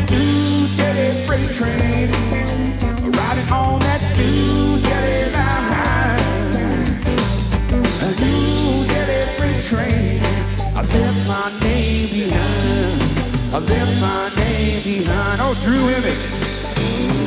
New Jelly freight train, riding on that New Jelly line. A New Jelly freight train, I left my name behind. I left my name behind. Oh, Drew Emmitt.